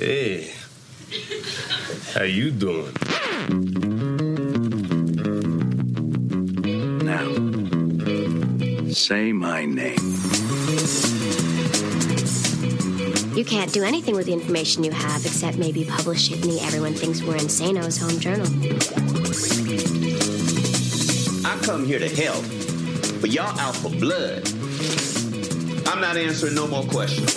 Hey, how you doing? Now, say my name. You can't do anything with the information you have except maybe publish it in the Everyone Thinks We're Insano's home journal. I come here to help, but y'all out for blood. I'm not answering no more questions.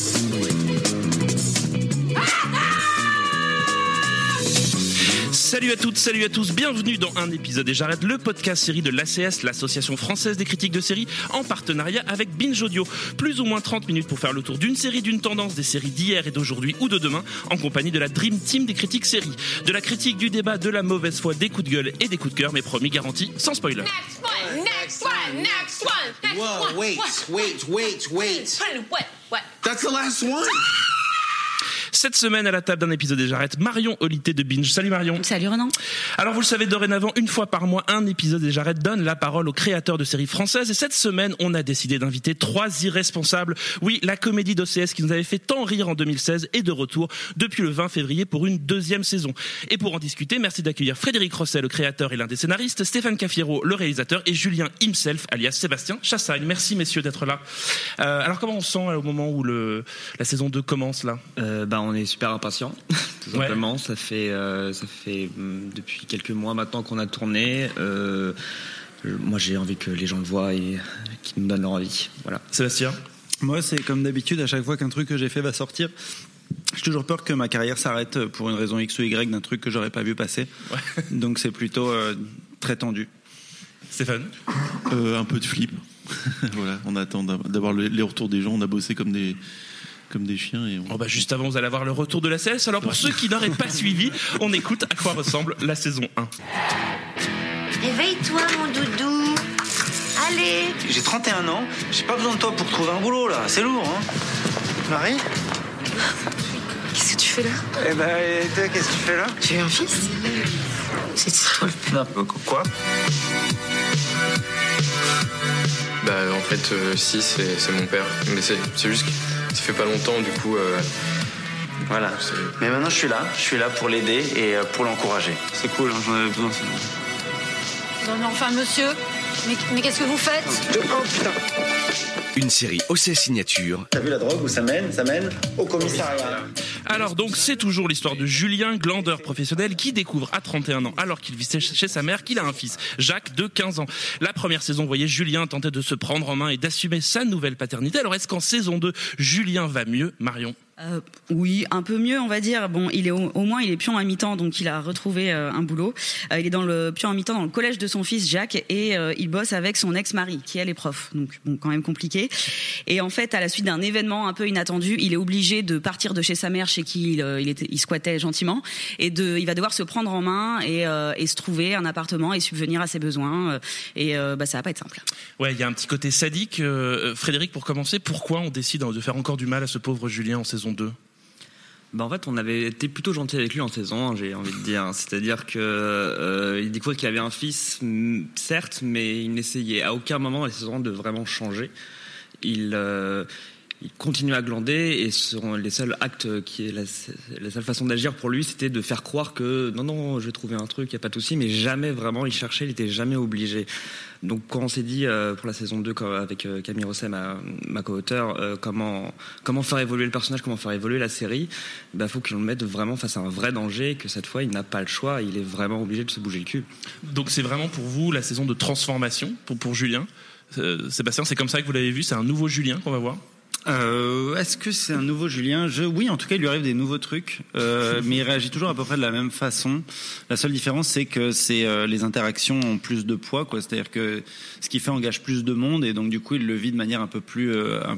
Salut à toutes, salut à tous, bienvenue dans un épisode et j'arrête le podcast série de l'ACS, l'Association Française des Critiques de Séries, en partenariat avec Binge Audio. Plus ou moins 30 minutes pour faire le tour d'une série, d'une tendance, des séries d'hier et d'aujourd'hui ou de demain, en compagnie de la Dream Team des critiques séries. De la critique, du débat, de la mauvaise foi, des coups de gueule et des coups de cœur, mais promis, garanti, sans spoiler. Next one, next one, next one, next Whoa, one. wait. What? That's the last one. Cette semaine, à la table d'un épisode et j'arrête, Marion Olité de Binge. Salut Marion. Salut Renan. Alors vous le savez, dorénavant, une fois par mois, un épisode et j'arrête donne la parole aux créateurs de séries françaises. Et cette semaine, on a décidé d'inviter 3 irresponsables. Oui, la comédie d'OCS qui nous avait fait tant rire en 2016 est de retour depuis le 20 février pour une 2e saison. Et pour en discuter, merci d'accueillir Frédéric Rosset, le créateur et l'un des scénaristes, Stéphane Cafiero, le réalisateur, et Julien himself, alias Sébastien Chassagne. Merci messieurs d'être là. Alors comment on se sent au moment où la saison 2 commence là? On est super impatient, tout simplement. Ouais. Ça fait depuis quelques mois maintenant qu'on a tourné. Moi, j'ai envie que les gens le voient et qu'ils nous donnent leur avis. Voilà. Sébastien? Moi, c'est comme d'habitude, à chaque fois qu'un truc que j'ai fait va sortir, j'ai toujours peur que ma carrière s'arrête pour une raison X ou Y d'un truc que j'aurais pas vu passer. Ouais. Donc c'est plutôt très tendu. Stéphane? Un peu de flip. Voilà, on attend d'avoir les retours des gens. On a bossé comme des chiens. Et juste avant, vous allez avoir le retour de la CS. Alors pour ceux qui n'auraient pas suivi, on écoute à quoi ressemble la saison 1. Réveille-toi mon doudou. Allez. J'ai 31 ans, j'ai pas besoin de toi pour trouver un boulot là, c'est lourd hein. Marie? Qu'est-ce que tu fais là? Et toi, qu'est-ce que tu fais là? Tu as un fils? C'est toi le Non, quoi? En fait, si, c'est mon père. Mais c'est juste que ça fait pas longtemps, du coup... Voilà. Mais maintenant, je suis là pour l'aider et pour l'encourager. C'est cool, hein, j'en avais besoin. Non, enfin, monsieur, mais qu'est-ce que vous faites? Oh, putain. Une série OCS Signature. T'as vu la drogue où ça mène au commissariat. Alors donc c'est toujours l'histoire de Julien, glandeur professionnel, qui découvre à 31 ans, alors qu'il vit chez sa mère, qu'il a un fils, Jacques, de 15 ans. La première saison, vous voyez, Julien tentait de se prendre en main et d'assumer sa nouvelle paternité. Alors est-ce qu'en saison 2, Julien va mieux, Marion? Oui, un peu mieux, on va dire. Bon, il est au moins il est pion à mi-temps, donc il a retrouvé un boulot. Il est dans le pion à mi-temps dans le collège de son fils Jacques et il bosse avec son ex-mari qui elle est prof. Donc bon, quand même compliqué. Et en fait, à la suite d'un événement un peu inattendu, il est obligé de partir de chez sa mère chez qui il squattait gentiment et il va devoir se prendre en main et se trouver un appartement et subvenir à ses besoins ça va pas être simple. Ouais, il y a un petit côté sadique. Frédéric, pour commencer, pourquoi on décide de faire encore du mal à ce pauvre Julien en saison 2? En fait, on avait été plutôt gentil avec lui en saison 1, j'ai envie de dire. C'est-à-dire que il découvrait qu'il avait un fils, certes, mais il n'essayait à aucun moment à la saison 1 de vraiment changer. Il continue à glander et les seuls actes la seule façon d'agir pour lui, c'était de faire croire que non, je vais trouver un truc, il n'y a pas de souci, mais jamais vraiment il cherchait, il n'était jamais obligé. Donc quand on s'est dit pour la saison 2 avec Camille Rosset, ma co-auteure, comment faire évoluer le personnage, comment faire évoluer la série, faut qu'on le mette vraiment face à un vrai danger, que cette fois il n'a pas le choix, il est vraiment obligé de se bouger le cul. Donc c'est vraiment pour vous la saison de transformation pour Julien. Sébastien, c'est comme ça que vous l'avez vu, c'est un nouveau Julien qu'on va voir? Est-ce que c'est un nouveau Julien? Oui, en tout cas, il lui arrive des nouveaux trucs, mais il réagit toujours à peu près de la même façon. La seule différence, c'est que les interactions ont plus de poids, quoi. C'est-à-dire que ce qu'il fait engage plus de monde, et donc du coup, il le vit de manière un peu plus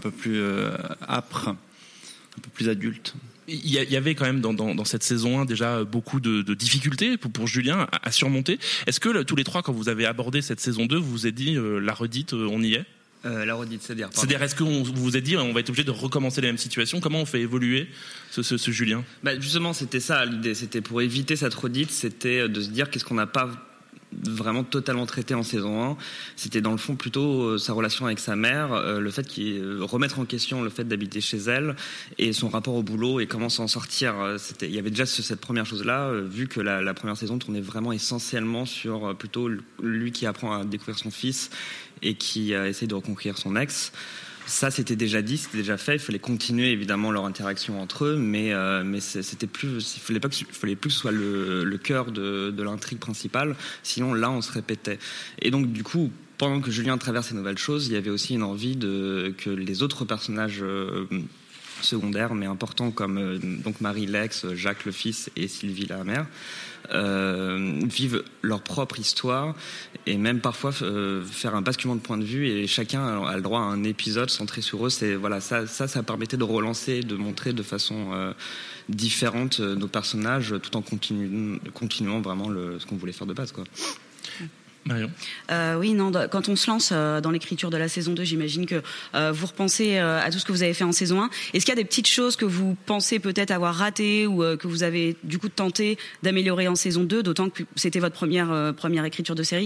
âpre, un peu plus adulte. Il y avait quand même dans cette saison 1 déjà beaucoup de difficultés pour Julien à surmonter. Est-ce que tous les trois, quand vous avez abordé cette saison 2, vous vous êtes dit la redite, on y est? La redite, c'est-à-dire est-ce que vous vous êtes dit on va être obligé de recommencer les mêmes situations? Comment on fait évoluer ce Julien? Justement, c'était ça l'idée, c'était pour éviter cette redite, c'était de se dire qu'est-ce qu'on n'a pas vraiment totalement traité en saison 1. C'était dans le fond plutôt sa relation avec sa mère, le fait remettre en question le fait d'habiter chez elle et son rapport au boulot et comment s'en sortir. Il y avait déjà cette première chose-là, vu que la première saison tournait vraiment essentiellement sur plutôt lui qui apprend à découvrir son fils et qui essaye de reconquérir son ex. Ça, c'était déjà dit, c'était déjà fait. Il fallait continuer évidemment leur interaction entre eux, mais c'était plus. Il fallait plus que ce soit le cœur de l'intrigue principale. Sinon, là, on se répétait. Et donc, du coup, pendant que Julien traverse ces nouvelles choses, il y avait aussi une envie que les autres personnages secondaires, mais importants comme donc Marie l'ex, Jacques le fils et Sylvie la mère, vivent leur propre histoire et même parfois faire un basculement de point de vue, et chacun a le droit à un épisode centré sur eux. Ça permettait de relancer, de montrer de façon différente nos personnages tout en continuant vraiment ce qu'on voulait faire de base, quoi. Marion. Oui, non, quand on se lance dans l'écriture de la saison 2, j'imagine que vous repensez à tout ce que vous avez fait en saison 1. Est-ce qu'il y a des petites choses que vous pensez peut-être avoir ratées ou que vous avez du coup tenté d'améliorer en saison 2, d'autant que c'était votre première écriture de série ?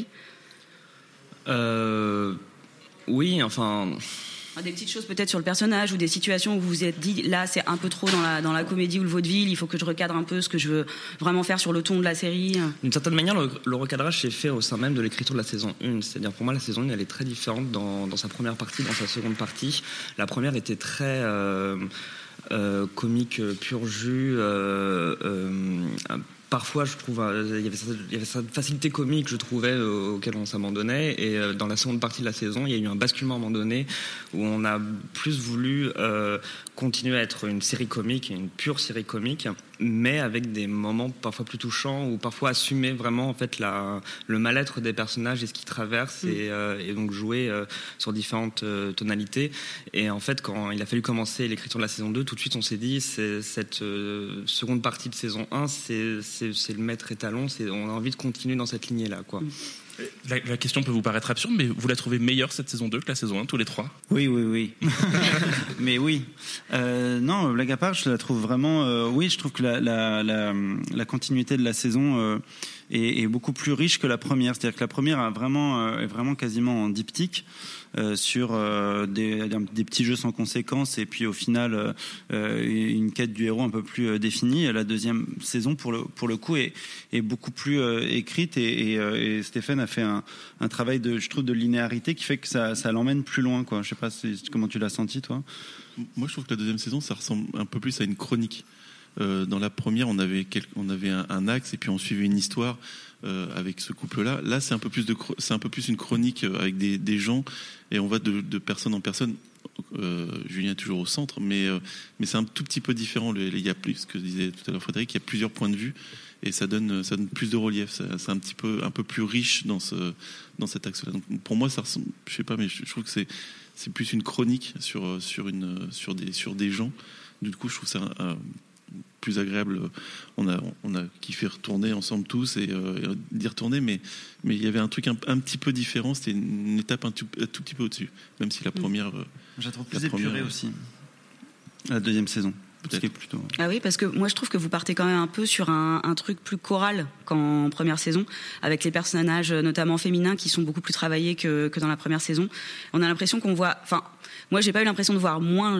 Oui, enfin... Des petites choses peut-être sur le personnage ou des situations où vous vous êtes dit là c'est un peu trop dans la comédie ou le vaudeville, il faut que je recadre un peu ce que je veux vraiment faire sur le ton de la série. D'une certaine manière, le recadrage s'est fait au sein même de l'écriture de la saison 1. C'est-à-dire pour moi la saison 1 elle est très différente dans sa première partie, dans sa seconde partie. La première était très comique pur jus, parfois, je trouve, il y avait cette facilité comique, je trouvais, auquel on s'abandonnait. Et dans la seconde partie de la saison, il y a eu un basculement à un moment donné où on a plus voulu continuer à être une série comique, une pure série comique, mais avec des moments parfois plus touchants ou parfois assumer vraiment en fait le mal-être des personnages et ce qu'ils traversent et donc jouer sur différentes tonalités. Et en fait, quand il a fallu commencer l'écriture de la saison 2, tout de suite on s'est dit cette seconde partie de saison 1, c'est le maître étalon, on a envie de continuer dans cette lignée-là, quoi. La question peut vous paraître absurde, mais vous la trouvez meilleure cette saison 2 que la saison 1, tous les trois ? Oui. Mais oui. Non, blague à part, je la trouve vraiment... oui, je trouve que la continuité de la saison est beaucoup plus riche que la première. C'est-à-dire que la première est vraiment quasiment en diptyque sur des petits jeux sans conséquences et puis au final une quête du héros un peu plus définie. La deuxième saison, pour le coup, est beaucoup plus écrite et Stéphane a fait un travail je trouve de linéarité qui fait que ça l'emmène plus loin, quoi. Je sais pas comment tu l'as senti, toi. Moi, je trouve que la deuxième saison, ça ressemble un peu plus à une chronique. Dans la première, on avait un axe et puis on suivait une histoire avec ce couple-là. Là, c'est un peu plus une chronique avec des gens et on va de personne en personne. Julien est toujours au centre, mais c'est un tout petit peu différent. Il y a plus, ce que disait tout à l'heure Frédéric, il y a plusieurs points de vue et ça donne plus de relief. C'est un peu plus riche dans cet axe-là. Donc pour moi, ça ressemble, je sais pas, mais je trouve que c'est plus une chronique sur des gens. Du coup, je trouve ça plus agréable. On a kiffé retourner ensemble tous et d'y retourner, mais il y avait un truc un petit peu différent. C'était une étape un tout petit peu au-dessus, même si la première. Je la trouve plus épurée aussi. La deuxième saison. Plutôt... Ah oui, parce que moi je trouve que vous partez quand même un peu sur un truc plus choral qu'en première saison, avec les personnages notamment féminins qui sont beaucoup plus travaillés que dans la première saison. On a l'impression qu'on voit... Enfin, moi j'ai pas eu l'impression de voir moins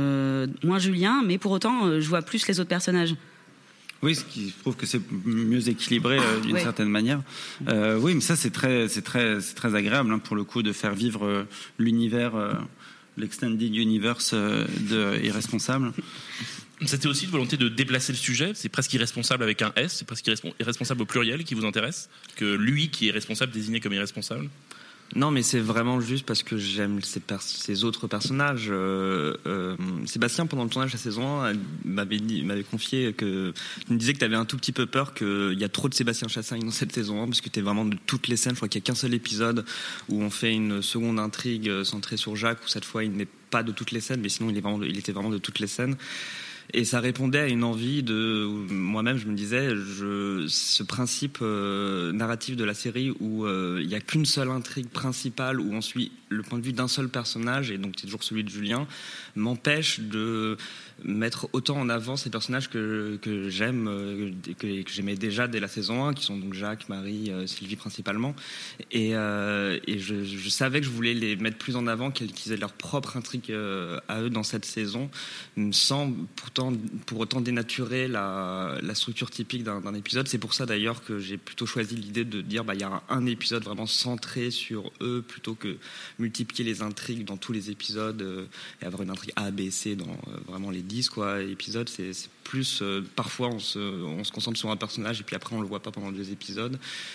Julien, mais pour autant je vois plus les autres personnages. Oui, ce qui prouve que c'est mieux équilibré d'une certaine manière. Oui, mais ça c'est très agréable, hein, pour le coup, de faire vivre l'univers... l'extended universe de Irresponsable. C'était aussi une volonté de déplacer le sujet. C'est presque irresponsable avec un S. C'est presque irresponsable au pluriel qui vous intéresse que lui qui est responsable désigné comme irresponsable. Non, mais c'est vraiment juste parce que j'aime ces autres personnages. Sébastien, pendant le tournage de la saison 1, m'avait confié que il me disait que tu avais un tout petit peu peur qu'il y a trop de Sébastien Chassagne dans cette saison 1 parce que tu es vraiment de toutes les scènes. Je crois qu'il n'y a qu'un seul épisode où on fait une seconde intrigue centrée sur Jacques, où cette fois il n'est pas de toutes les scènes, mais sinon il était vraiment de toutes les scènes. Et ça répondait à une envie de moi-même, je me disais, ce principe narratif de la série où il n'y a qu'une seule intrigue principale, où on suit le point de vue d'un seul personnage, et donc c'est toujours celui de Julien, m'empêche de mettre autant en avant ces personnages que j'aime, que j'aimais déjà dès la saison 1, qui sont donc Jacques, Marie, Sylvie principalement. Et je savais que je voulais les mettre plus en avant, qu'ils aient leur propre intrigue à eux dans cette saison, sans pour autant dénaturer la structure typique d'un épisode. C'est pour ça d'ailleurs que j'ai plutôt choisi l'idée de dire il y a un épisode vraiment centré sur eux, plutôt que multiplier les intrigues dans tous les épisodes et avoir une intrigue A, B, C dans vraiment les 10 épisodes. C'est plus parfois on se concentre sur un personnage et puis après on le voit pas pendant 2 épisodes.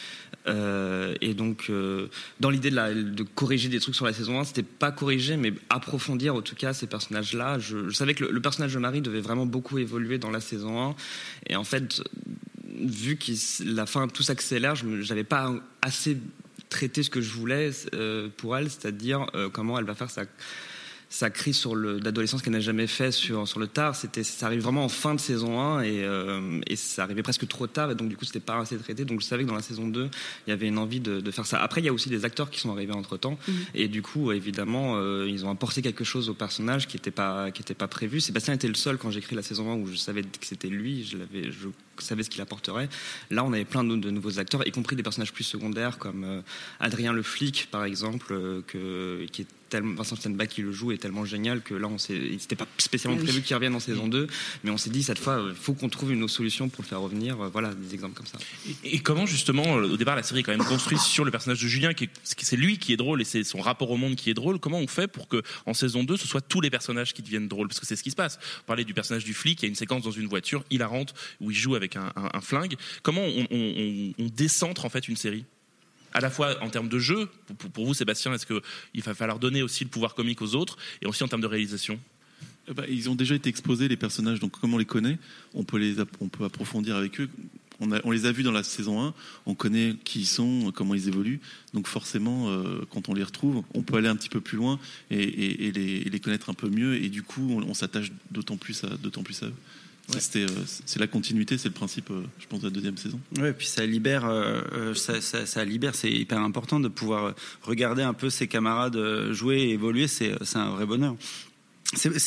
Et donc dans l'idée de corriger des trucs sur la saison 1, c'était pas corriger mais approfondir en tout cas ces personnages-là. Je savais que le personnage de Marie devait vraiment beaucoup évoluer dans la saison 1, et en fait vu que la fin tout s'accélère, j'avais pas assez traité ce que je voulais pour elle, c'est-à-dire comment elle va faire sa crise d'adolescence qu'elle n'a jamais fait sur le tard. Ça arrive vraiment en fin de saison 1 et ça arrivait presque trop tard, et donc du coup c'était pas assez traité. Donc je savais que dans la saison 2 il y avait une envie de faire ça. Après il y a aussi des acteurs qui sont arrivés entre temps, et du coup évidemment ils ont apporté quelque chose au personnage qui était pas prévu. Sébastien était le seul quand j'écris la saison 1 où je savais que c'était lui, je savais ce qu'il apporterait. Là on avait plein de nouveaux acteurs, y compris des personnages plus secondaires comme Adrien le flic par exemple, qui est Vincent Stenbach qui le joue est tellement génial que là c'était pas spécialement prévu qu'il revienne en saison 2, mais on s'est dit cette fois il faut qu'on trouve une autre solution pour le faire revenir. Voilà, des exemples comme ça. Et comment justement au départ la série est quand même construite sur le personnage de Julien, c'est lui qui est drôle et c'est son rapport au monde qui est drôle. Comment on fait pour que en saison 2 ce soit tous les personnages qui deviennent drôles, parce que c'est ce qui se passe. On parlait du personnage du flic, il y a une séquence dans une voiture hilarante où il joue avec un flingue. Comment on décentre en fait une série à la fois en termes de jeu, pour vous Sébastien, est-ce qu'il va falloir donner aussi le pouvoir comique aux autres, et aussi en termes de réalisation? Ils ont déjà été exposés, les personnages, donc comme on les connaît, on peut approfondir avec eux. On les a vus dans la saison 1, on connaît qui ils sont, comment ils évoluent, donc forcément quand on les retrouve on peut aller un petit peu plus loin et les connaître un peu mieux, et du coup on s'attache d'autant plus à eux. Ouais. C'est la continuité, c'est le principe, je pense, de la deuxième saison. Ouais, et puis ça libère, c'est hyper important de pouvoir regarder un peu ses camarades jouer et évoluer, c'est un vrai bonheur. Donc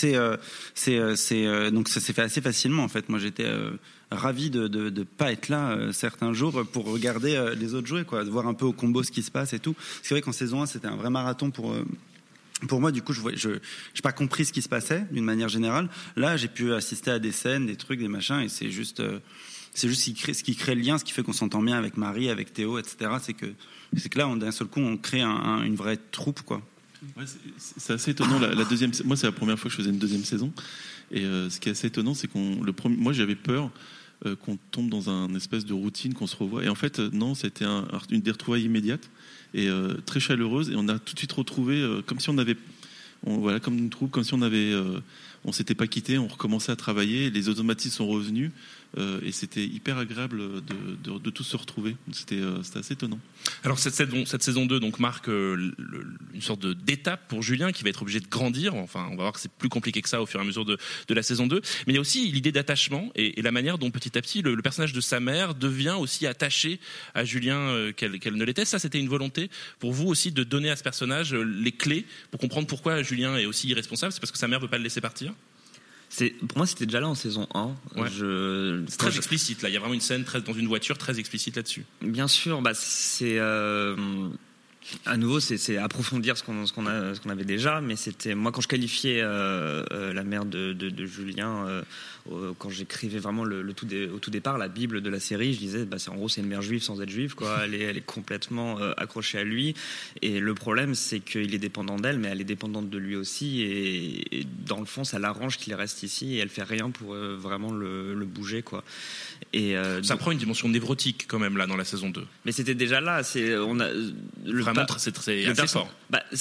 ça s'est fait assez facilement en fait. Moi j'étais ravi de pas être là certains jours pour regarder les autres jouer, de voir un peu au combo ce qui se passe et tout. C'est vrai qu'en saison 1 c'était un vrai marathon pour moi, du coup, je n'ai pas compris ce qui se passait d'une manière générale. Là, j'ai pu assister à des scènes, des trucs, des machins, et c'est juste ce qui crée le lien, ce qui fait qu'on s'entend bien avec Marie, avec Théo, etc. C'est que là, d'un seul coup, on crée une vraie troupe, quoi. Ouais, c'est assez étonnant. La deuxième, moi, c'est la première fois que je faisais une deuxième saison, et ce qui est assez étonnant, c'est moi, j'avais peur qu'on tombe dans un espèce de routine, qu'on se revoit. Et en fait, non, c'était une des retrouvailles immédiates et très chaleureuse. Et on a tout de suite retrouvé comme si on avait, comme une troupe, comme si on avait, on s'était pas quitté, on recommençait à travailler. Les automatismes sont revenus. Et c'était hyper agréable de tous se retrouver. C'était assez étonnant. Alors cette saison 2 donc marque une sorte d'étape pour Julien qui va être obligé de grandir. Enfin, on va voir que c'est plus compliqué que ça au fur et à mesure de la saison 2. Mais il y a aussi l'idée d'attachement et la manière dont petit à petit le personnage de sa mère devient aussi attaché à Julien qu'elle ne l'était. Ça, c'était une volonté pour vous aussi de donner à ce personnage les clés pour comprendre pourquoi Julien est aussi irresponsable. C'est parce que sa mère veut pas le laisser partir? Pour moi, c'était déjà là en saison 1. Ouais. C'est très explicite, là. Il y a vraiment une scène dans une voiture très explicite là-dessus. Bien sûr, c'est... à nouveau, c'est approfondir ce qu'on avait déjà, mais c'était... Moi, quand je qualifiais la mère de Julien, quand j'écrivais vraiment au tout départ, la Bible de la série, je disais, en gros, c'est une mère juive sans être juive, quoi. Elle est complètement accrochée à lui. Et le problème, c'est qu'il est dépendant d'elle, mais elle est dépendante de lui aussi. Et dans le fond, ça l'arrange qu'il reste ici, et elle fait rien pour vraiment le bouger, quoi. Et ça prend une dimension névrotique quand même là dans la saison 2. Mais c'était déjà là. C'est assez fort.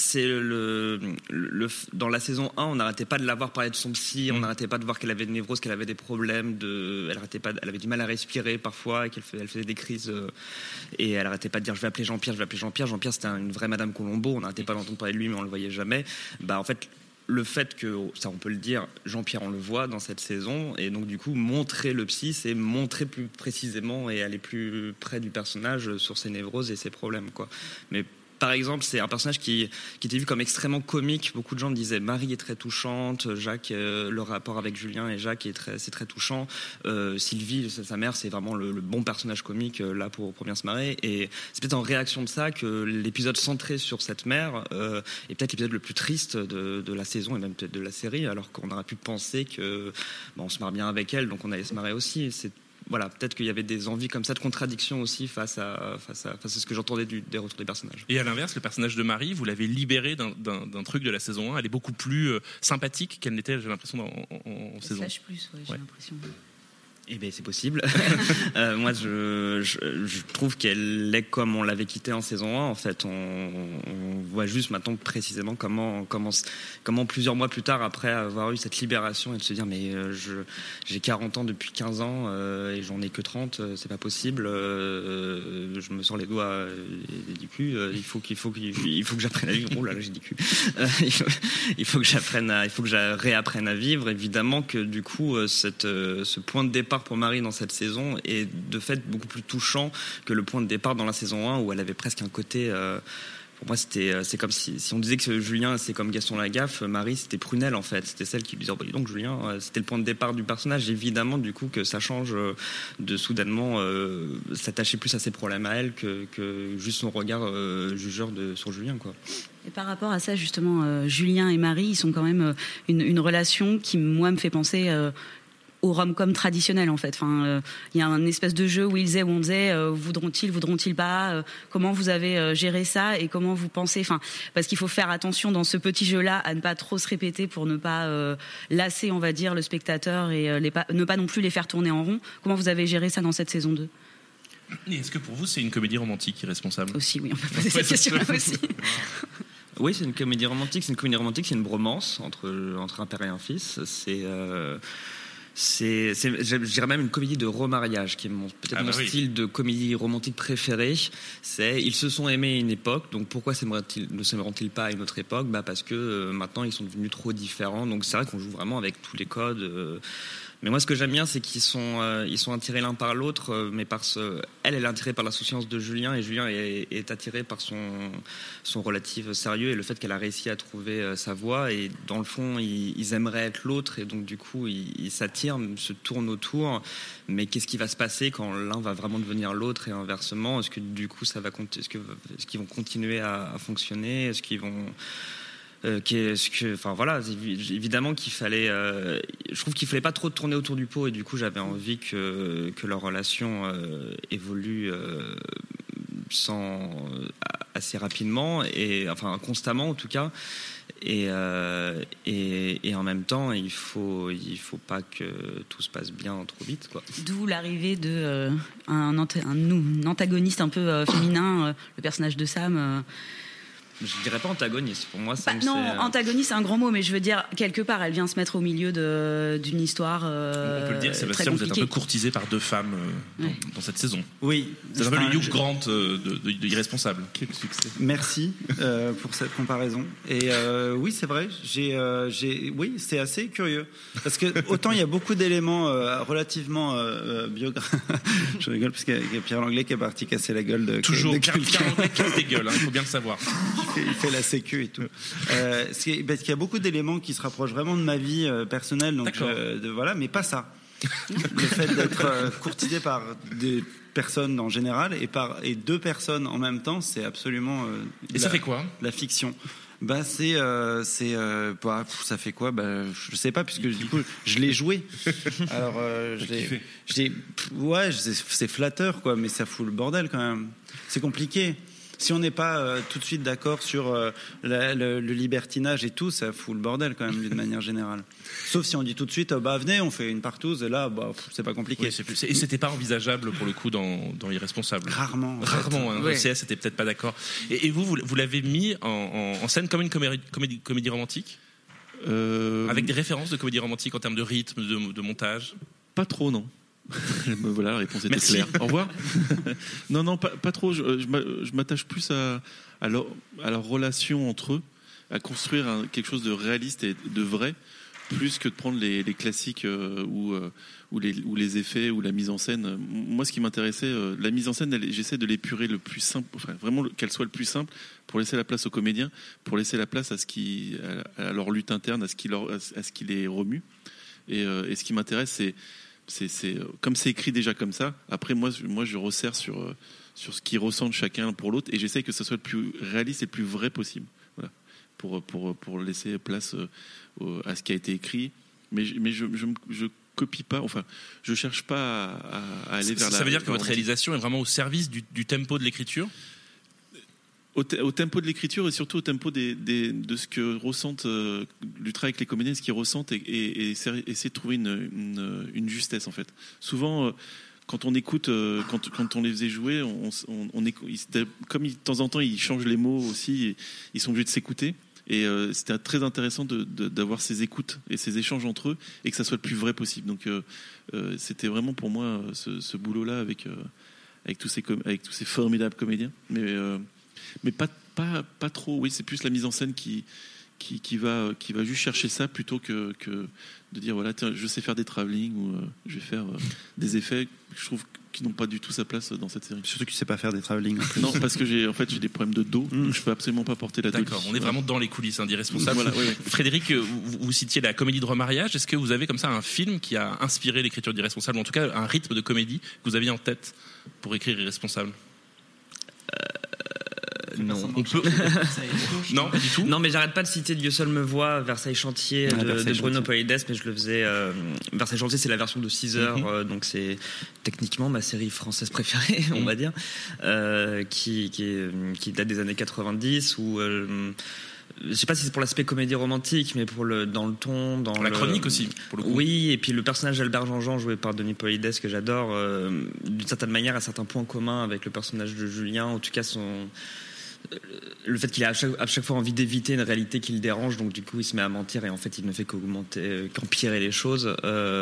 Dans la saison 1, on n'arrêtait pas de la voir parler de son psy, on n'arrêtait pas de voir qu'elle avait des névroses, qu'elle avait des problèmes elle avait du mal à respirer parfois, et elle faisait des crises, et elle n'arrêtait pas de dire je vais appeler Jean-Pierre. Jean-Pierre, c'était une vraie Madame Colombo, on n'arrêtait pas d'entendre parler de lui, mais on le voyait jamais. En fait, le fait que, ça on peut le dire, Jean-Pierre on le voit dans cette saison, et donc du coup montrer le psy, c'est montrer plus précisément et aller plus près du personnage sur ses névroses et ses problèmes, quoi. Mais par exemple, c'est un personnage qui était vu comme extrêmement comique. Beaucoup de gens me disaient Marie est très touchante, Jacques, le rapport avec Julien et Jacques c'est très touchant. Sylvie, sa mère, c'est vraiment le bon personnage comique là pour bien se marrer. Et c'est peut-être en réaction de ça que l'épisode centré sur cette mère est peut-être l'épisode le plus triste de la saison et même peut-être de la série, alors qu'on aurait pu penser que on se marre bien avec elle, donc on allait se marrer aussi. Voilà, peut-être qu'il y avait des envies comme ça de contradiction aussi face à ce que j'entendais des retours des personnages. Et à l'inverse, le personnage de Marie, vous l'avez libéré d'un truc de la saison 1. Elle est beaucoup plus sympathique qu'elle n'était, j'ai l'impression, en saison 1. Flash plus, j'ai l'impression. Eh bien, c'est possible. Moi, je trouve qu'elle est comme on l'avait quittée en saison 1. En fait, on voit juste maintenant précisément comment plusieurs mois plus tard, après avoir eu cette libération et de se dire mais j'ai 40 ans depuis 15 ans et j'en ai que 30, c'est pas possible. Je me sors les doigts du cul. Il faut que j'apprenne à vivre. Oh là là, j'ai dit cul. Il faut que je réapprenne à vivre. Évidemment que du coup, ce point de départ pour Marie dans cette saison est de fait beaucoup plus touchant que le point de départ dans la saison 1 où elle avait presque un côté pour moi c'est comme si on disait que Julien c'est comme Gaston Lagaffe, Marie c'était Prunelle en fait, c'était celle qui lui disait dis donc Julien, c'était le point de départ du personnage. Évidemment du coup que ça change de soudainement s'attacher plus à ses problèmes à elle que juste son regard jugeur sur Julien, quoi. Et par rapport à ça, justement, Julien et Marie, ils sont quand même une relation qui, moi, me fait penser au rom-com traditionnel, en fait. Enfin, il y a un espèce de jeu où on disait voudront-ils pas, comment vous avez géré ça et comment vous pensez, enfin, parce qu'il faut faire attention dans ce petit jeu-là à ne pas trop se répéter pour ne pas lasser, on va dire, le spectateur et ne pas non plus les faire tourner en rond. Comment vous avez géré ça dans cette saison 2 ? Et est-ce que pour vous, c'est une comédie romantique irresponsable ? Aussi, oui, on peut poser cette question-là aussi. Oui, c'est une comédie romantique. C'est une bromance entre un père et un fils. Je dirais même une comédie de remariage, qui est mon style de comédie romantique préféré. Ils se sont aimés à une époque, donc pourquoi ne s'aimeront-ils pas à une autre époque ? Parce que maintenant ils sont devenus trop différents. Donc c'est vrai qu'on joue vraiment avec tous les codes. Mais moi, ce que j'aime bien, c'est qu'ils sont attirés l'un par l'autre, mais elle est attirée par l'insouciance de Julien, et Julien est attiré par son relatif sérieux et le fait qu'elle a réussi à trouver sa voie. Et dans le fond, ils aimeraient être l'autre, et donc du coup, ils s'attirent, se tournent autour. Mais qu'est-ce qui va se passer quand l'un va vraiment devenir l'autre et inversement ? Est-ce que du coup, est-ce qu'ils vont continuer à fonctionner ? Est-ce qu'ils vont enfin voilà, évidemment qu'il fallait, je trouve qu'il fallait pas trop tourner autour du pot, et du coup j'avais envie que leur relation évolue assez rapidement, et enfin constamment en tout cas, et en même temps il faut pas que tout se passe bien trop vite, quoi. D'où l'arrivée de un antagoniste un peu féminin, le personnage de Sam. Je dirais pas antagoniste, pour moi Sam, non, antagoniste c'est un grand mot, mais je veux dire, quelque part elle vient se mettre au milieu d'une histoire on peut le dire, Sébastien, vous êtes un peu courtisé par deux femmes dans cette saison. Oui, c'est un peu le Hugh Grant de Irresponsable. Quel succès. Merci pour cette comparaison. Et oui, c'est vrai, oui, c'est assez curieux, parce que autant il y a beaucoup d'éléments relativement biographiques. Je rigole parce qu'il y a Pierre Langlais qui est parti casser la gueule de toujours Pierre Langlais casse des gueules, il faut bien le savoir. Il fait la sécu et tout. Parce qu'il y a beaucoup d'éléments qui se rapprochent vraiment de ma vie personnelle, donc voilà, mais pas ça. Le fait d'être courtisé par des personnes en général et deux personnes en même temps, c'est absolument. Ça fait quoi ? La fiction. Ça fait quoi ? Je sais pas, puisque du coup je l'ai joué. Alors c'est flatteur, quoi, mais ça fout le bordel quand même. C'est compliqué. Si on n'est pas tout de suite d'accord sur le libertinage et tout, ça fout le bordel quand même d'une manière générale. Sauf si on dit tout de suite, venez, on fait une partouze, et là, c'est pas compliqué. Oui, et c'était pas envisageable pour le coup dans Irresponsable. Rarement. Hein, ouais. OCS était peut-être pas d'accord. Et vous l'avez mis en scène comme une comédie romantique, avec des références de comédie romantique en termes de rythme, de montage. Pas trop, non. Voilà, la réponse était claire. Au revoir. Non, pas trop. Je m'attache plus à leur relation entre eux. à construire quelque chose de réaliste et de vrai, plus que de prendre les classiques ou les effets ou la mise en scène. Moi, ce qui m'intéressait, la mise en scène, j'essaie de l'épurer le plus simple, enfin, vraiment qu'elle soit le plus simple, pour laisser la place aux comédiens, pour laisser la place à leur lutte interne, à ce qui les remue. Et ce qui m'intéresse, c'est comme c'est écrit déjà comme ça. Après, moi, je resserre sur ce qu'ils ressentent chacun pour l'autre, et j'essaie que ce soit le plus réaliste et le plus vrai possible. Voilà. Pour laisser place à ce qui a été écrit, mais je copie pas, enfin je cherche pas à aller vers ça veut dire que votre réalisation est vraiment au service du tempo de l'écriture, au tempo de l'écriture, et surtout au tempo de ce que ressentent du travail avec les comédiens, ce qu'ils ressentent, et essayer de trouver une justesse en fait. Souvent quand on écoute, quand on les faisait jouer, on comme de temps en temps ils changent les mots aussi, et ils sont obligés de s'écouter. Et c'était très intéressant d'avoir ces écoutes et ces échanges entre eux, et que ça soit le plus vrai possible. Donc c'était vraiment pour moi ce boulot-là avec tous ces formidables comédiens. Mais pas trop. Oui, c'est plus la mise en scène qui va juste chercher ça, plutôt que de dire voilà, tiens, je sais faire des travelling, ou je vais faire des effets. Je trouve qui n'ont pas du tout sa place dans cette série. Surtout que tu sais pas faire des travelling. Non, parce que j'ai des problèmes de dos, donc je peux absolument pas porter la dos. D'accord, on est vraiment dans les coulisses d'Irresponsable. Voilà, oui. Frédéric, vous citiez la comédie de remariage. Est-ce que vous avez comme ça un film qui a inspiré l'écriture d'Irresponsable, ou en tout cas un rythme de comédie que vous aviez en tête pour écrire Irresponsable? Non, on peut. Non, pas du tout. Non, mais j'arrête pas de citer Dieu seul me voit, Versailles Chantier de Bruno Paredes, mais je le faisais. Versailles Chantier, c'est la version de 6 heures, donc c'est techniquement ma série française préférée, on va dire, qui date des années 90, où je sais pas si c'est pour l'aspect comédie romantique, mais dans le ton, dans la chronique aussi, pour le coup. Oui, et puis le personnage d'Albert Jean-Jean, joué par Denis Polides, que j'adore, d'une certaine manière a certains points communs avec le personnage de Julien, en tout cas le fait qu'il a à chaque fois envie d'éviter une réalité qui le dérange, donc du coup il se met à mentir, et en fait il ne fait qu'empirer les choses.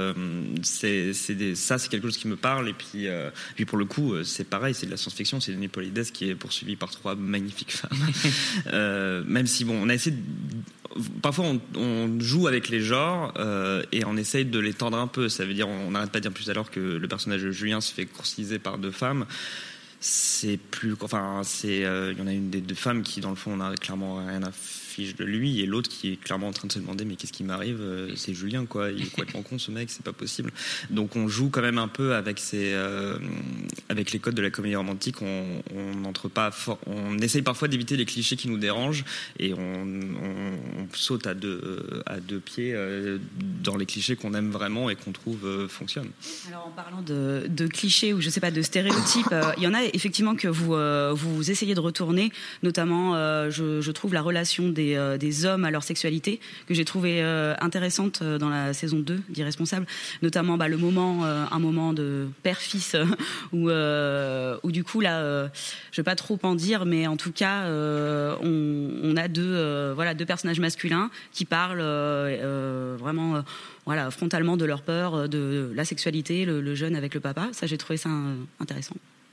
Ça c'est quelque chose qui me parle, et puis pour le coup c'est pareil, c'est de la science-fiction, c'est Denis Polides qui est poursuivi par 3 magnifiques femmes. Même si bon, on a essayé parfois on joue avec les genres et on essaye de les tendre un peu. Ça veut dire, on n'arrête pas de dire plus alors que le personnage de Julien se fait courtiser par 2 femmes. C'est plus, enfin, il y en a une des 2 femmes qui, dans le fond, on a clairement rien à fiche de lui, et l'autre qui est clairement en train de se demander mais qu'est-ce qui m'arrive, c'est Julien, quoi, il est complètement con ce mec, c'est pas possible. Donc on joue quand même un peu avec avec les codes de la comédie romantique. On n'entre pas on essaye parfois d'éviter les clichés qui nous dérangent, et on saute à deux pieds dans les clichés qu'on aime vraiment et qu'on trouve fonctionnent. Alors en parlant de clichés, ou je sais pas, de stéréotypes, il y en a effectivement que vous essayez de retourner, notamment je trouve la relation des hommes à leur sexualité, que j'ai trouvé intéressante dans la saison 2 d'Irresponsable, notamment un moment de père-fils où du coup là, je vais pas trop en dire, mais en tout cas on a deux personnages masculins qui parlent vraiment frontalement de leur peur, de la sexualité, le jeune avec le papa. Ça, j'ai trouvé ça intéressant.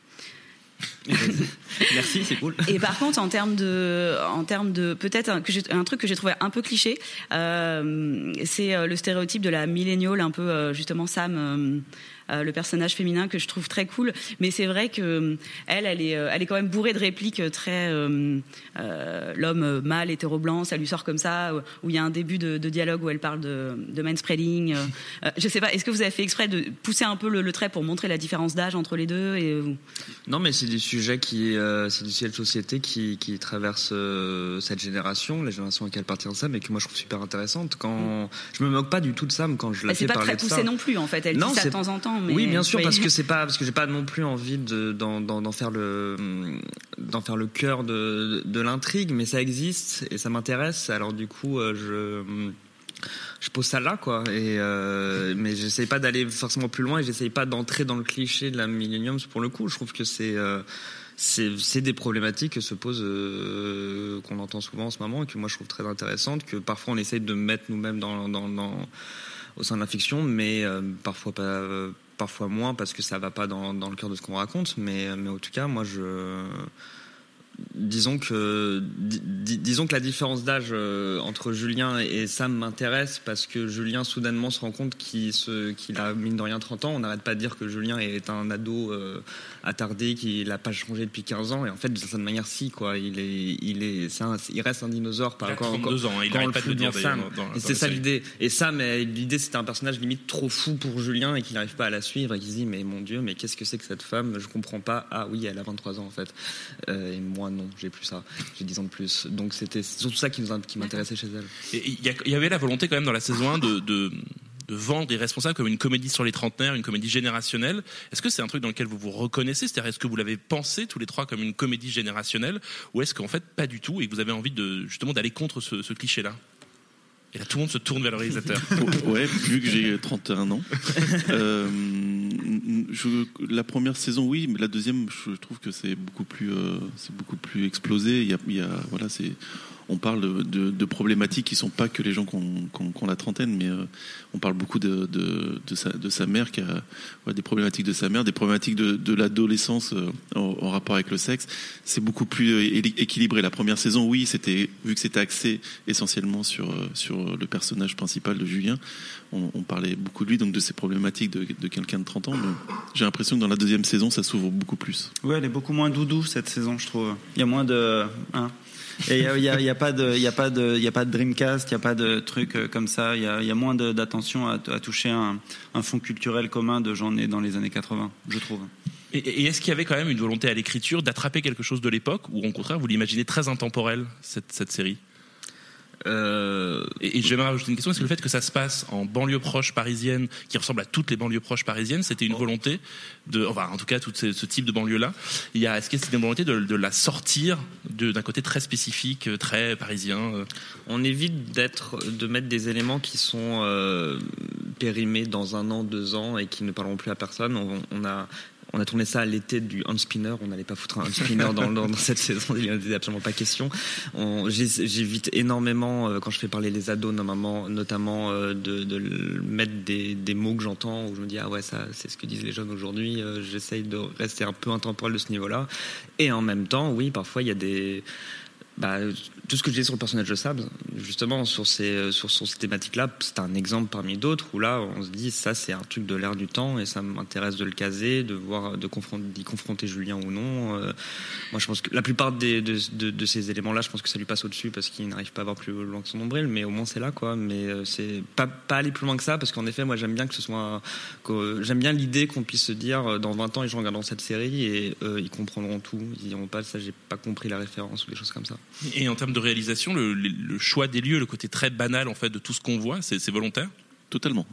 Merci, c'est cool. Et par contre, en termes de peut-être un truc que j'ai trouvé un peu cliché, c'est le stéréotype de la milléniale, un peu justement Sam, le personnage féminin, que je trouve très cool. Mais c'est vrai que elle est quand même bourrée de répliques très l'homme mâle hétéro blanc, ça lui sort comme ça, où il y a un début de dialogue où elle parle de manspreading. Je sais pas, est-ce que vous avez fait exprès de pousser un peu le trait pour montrer la différence d'âge entre les deux Non, mais c'est des sujets c'est des sujets de société qui traversent cette génération, la génération à laquelle appartient Sam, et que moi je trouve super intéressante. Je me moque pas du tout de Sam quand je la fais parler de ça. C'est pas très poussé non plus, en fait. Elle dit ça de temps en temps. Mais oui, bien sûr, parce que j'ai pas non plus envie d'en faire le cœur de l'intrigue, mais ça existe et ça m'intéresse. Alors du coup, je pose ça là, quoi. Mais j'essaye pas d'aller forcément plus loin, et j'essaye pas d'entrer dans le cliché de la millennium pour le coup. Je trouve que c'est des problématiques que se posent, qu'on entend souvent en ce moment, et que moi je trouve très intéressantes, que parfois on essaye de mettre nous-mêmes au sein de la fiction, mais parfois pas, parfois moins, parce que ça va pas dans le cœur de ce qu'on raconte. Mais en tout cas, moi Disons que la différence d'âge entre Julien et Sam m'intéresse parce que Julien soudainement se rend compte qu'il a mine de rien 30 ans. On n'arrête pas de dire que Julien est un ado attardé, qu'il n'a pas changé depuis 15 ans, et en fait de certaine manière si quoi, il reste un dinosaure par rapport à 32 ans, il n'arrête pas de le dire d'ailleurs. Et c'est ça l'idée. Et Sam, l'idée c'était un personnage limite trop fou pour Julien et qu'il n'arrive pas à la suivre et qu'il se dit mais mon Dieu, mais qu'est-ce que c'est que cette femme, je comprends pas. Ah oui, elle a 23 ans en fait. Et moi non, j'ai plus ça, j'ai 10 ans de plus. Donc c'était surtout ça qui m'intéressait chez elle. Et il y avait la volonté quand même dans la saison 1 de vendre Irresponsable comme une comédie sur les trentenaires, une comédie générationnelle. Est-ce que c'est un truc dans lequel vous vous reconnaissez ? C'est-à-dire, est-ce que vous l'avez pensé tous les trois comme une comédie générationnelle, ou est-ce qu'en fait pas du tout et que vous avez envie justement d'aller contre ce cliché-là ? Et là, tout le monde se tourne vers le réalisateur. Ouais, vu que j'ai 31 ans. La première saison, oui, mais la deuxième, je trouve que c'est beaucoup plus explosé. On parle de problématiques qui sont pas que les gens qui ont la trentaine, mais on parle beaucoup de sa mère, qui a des problématiques de sa mère, des problématiques de l'adolescence en rapport avec le sexe. C'est beaucoup plus équilibré. La première saison, oui, vu que c'était axé essentiellement sur le personnage principal de Julien, on parlait beaucoup de lui, donc de ses problématiques de quelqu'un de 30 ans. Mais j'ai l'impression que dans la deuxième saison, ça s'ouvre beaucoup plus. Ouais, elle est beaucoup moins doudou cette saison, je trouve. Il y a moins de... Et il y a pas de Dreamcast, il y a pas de trucs comme ça. Il y a moins d'attention à toucher un fond culturel commun de gens nés dans les années 80, je trouve. Et est-ce qu'il y avait quand même une volonté à l'écriture d'attraper quelque chose de l'époque, ou au contraire vous l'imaginez très intemporel cette série ? Et j'aimerais rajouter une question. Est-ce que le fait que ça se passe en banlieue proche parisienne, qui ressemble à toutes les banlieues proches parisiennes, c'était une volonté en tout cas tout ce type de banlieue-là, est-ce que c'était une volonté de la sortir d'un côté très spécifique, très parisien On évite de mettre des éléments qui sont périmés dans 1 an, 2 ans et qui ne parleront plus à personne. On a tourné ça à l'été du hand spinner. On n'allait pas foutre un hand spinner dans cette saison. Il n'y en avait absolument pas question. J'évite énormément, quand je fais parler les ados, notamment de mettre des mots que j'entends où je me dis, ah ouais, ça, c'est ce que disent les jeunes aujourd'hui. J'essaye de rester un peu intemporel de ce niveau-là. Et en même temps, oui, parfois, il y a tout ce que je dis sur le personnage de Sam, justement sur ces thématiques-là, c'est un exemple parmi d'autres où là on se dit ça c'est un truc de l'air du temps et ça m'intéresse de le caser, d'y confronter Julien ou non. Moi je pense que la plupart de ces éléments-là, je pense que ça lui passe au-dessus parce qu'il n'arrive pas à voir plus loin que son nombril, mais au moins c'est là quoi. Mais c'est pas aller plus loin que ça parce qu'en effet moi j'aime bien j'aime bien l'idée qu'on puisse se dire dans 20 ans les gens regarderont cette série et ils comprendront tout, ils diront pas ça j'ai pas compris la référence ou des choses comme ça. Et en termes de réalisation, le choix des lieux, le côté très banal en fait de tout ce qu'on voit, c'est volontaire ? Totalement.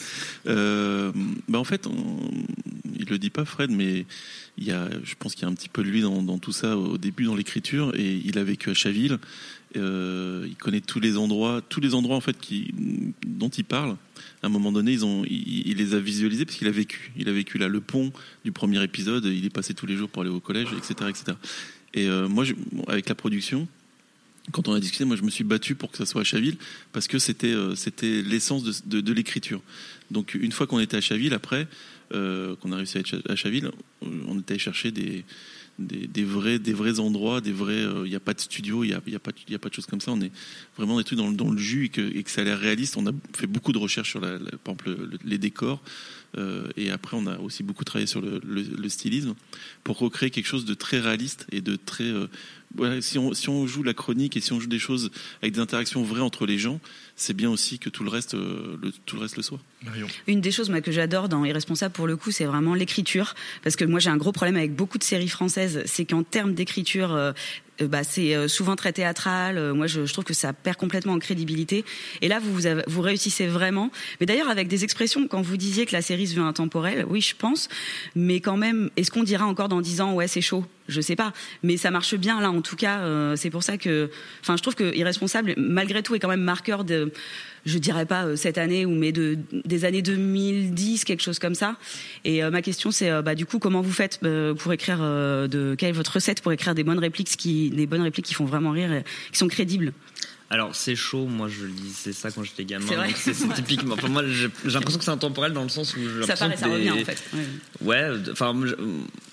En fait, il le dit pas Fred, mais je pense qu'il y a un petit peu de lui dans tout ça au début dans l'écriture, et il a vécu à Chaville. Il connaît tous les endroits en fait dont il parle. À un moment donné, il les a visualisés parce qu'il a vécu. Il a vécu là le pont du premier épisode. Il est passé tous les jours pour aller au collège, etc., etc. Et moi, avec la production, quand on a discuté, moi je me suis battu pour que ça soit à Chaville parce que c'était l'essence de l'écriture. Donc une fois qu'on était à Chaville, après qu'on a réussi à être à Chaville, on était allé chercher des vrais endroits, il n'y a pas de studio, il y a pas de choses comme ça. On est vraiment des trucs dans le jus et que ça a l'air réaliste. On a fait beaucoup de recherches sur par exemple les décors. Et après on a aussi beaucoup travaillé sur le stylisme pour recréer quelque chose de très réaliste et de très si on joue la chronique et si on joue des choses avec des interactions vraies entre les gens, c'est bien aussi que tout le reste le soit. Marion. Une des choses que j'adore dans Irresponsable pour le coup, c'est vraiment l'écriture, parce que moi j'ai un gros problème avec beaucoup de séries françaises, c'est qu'en termes d'écriture c'est souvent très théâtral. Moi, je trouve que ça perd complètement en crédibilité. Et là, vous réussissez vraiment. Mais d'ailleurs, avec des expressions, quand vous disiez que la série se veut intemporelle, oui, je pense. Mais quand même, est-ce qu'on dira encore dans 10 ans, ouais, c'est chaud ? Je sais pas. Mais ça marche bien, là, en tout cas. C'est pour ça que, je trouve que Irresponsable, malgré tout, est quand même marqueur de, je dirais pas cette année, mais des années 2010, quelque chose comme ça. Et ma question, c'est, du coup, comment vous faites pour écrire quelle est votre recette pour écrire des bonnes répliques qui font vraiment rire et qui sont crédibles? Alors c'est chaud, moi je disais ça quand j'étais gamin, donc c'est typiquement. Enfin, moi j'ai l'impression que c'est intemporel dans le sens où ça paraît, ça revient en fait. Ouais, enfin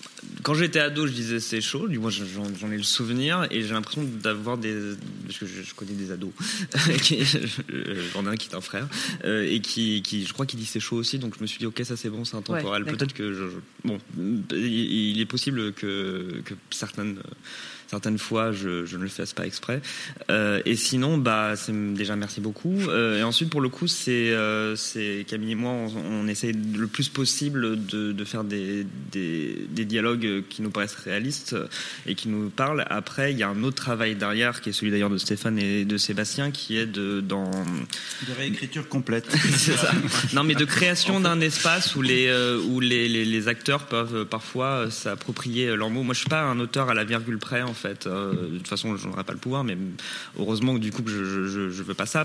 Quand j'étais ado, je disais c'est chaud, du moins j'en ai le souvenir, et j'ai l'impression d'avoir parce que je connais des ados, j'en ai un qui est un frère, et qui je crois qu'il dit c'est chaud aussi, donc je me suis dit ok, ça c'est bon, c'est intemporel. Ouais, peut-être que il est possible que certaines fois je ne le fasse pas exprès, et sinon déjà merci beaucoup, et ensuite pour le coup c'est Camille et moi on essaye le plus possible de faire des dialogues qui nous paraissent réalistes et qui nous parlent. Après il y a un autre travail derrière qui est celui d'ailleurs de Stéphane et de Sébastien, qui est de réécriture complète. C'est ça. Non, mais de création d'un espace où les acteurs peuvent parfois s'approprier leurs mots. Moi je suis pas un auteur à la virgule près en fait, de toute façon je n'aurais pas le pouvoir, mais heureusement que du coup je veux pas ça,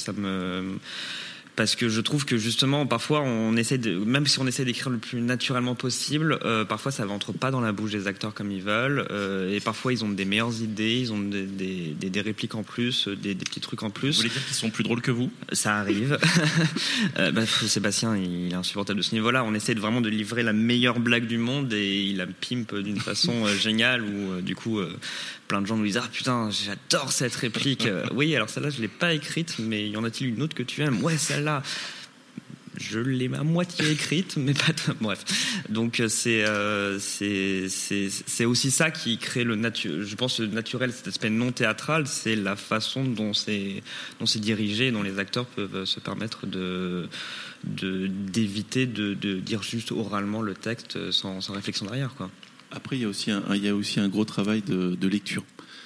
parce que je trouve que justement parfois même si on essaie d'écrire le plus naturellement possible, parfois ça rentre pas dans la bouche des acteurs comme ils veulent, et parfois ils ont des meilleures idées, ils ont des répliques en plus, des petits trucs en plus. Vous voulez dire qu'ils sont plus drôles que vous ? Ça arrive. Sébastien il est insupportable de ce niveau-là. On essaie vraiment de livrer la meilleure blague du monde et il la pimpe d'une façon géniale, où du coup plein de gens nous disent ah putain j'adore cette réplique. Oui, alors celle-là je l'ai pas écrite, mais y en a-t-il une autre que tu aimes ? Ouais, celle-là je l'ai à moitié écrite, mais pas bref. Donc c'est aussi ça qui crée je pense le naturel, cet aspect non théâtral, c'est la façon dont c'est dirigé, dont les acteurs peuvent se permettre d'éviter de dire juste oralement le texte sans réflexion derrière, quoi. Après, il y a aussi un gros travail de lecture.